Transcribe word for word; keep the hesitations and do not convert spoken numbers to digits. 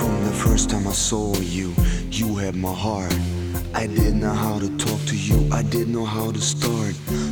From the first time I saw you, you had my heart. I didn't know how to talk to you, I didn't know how to start.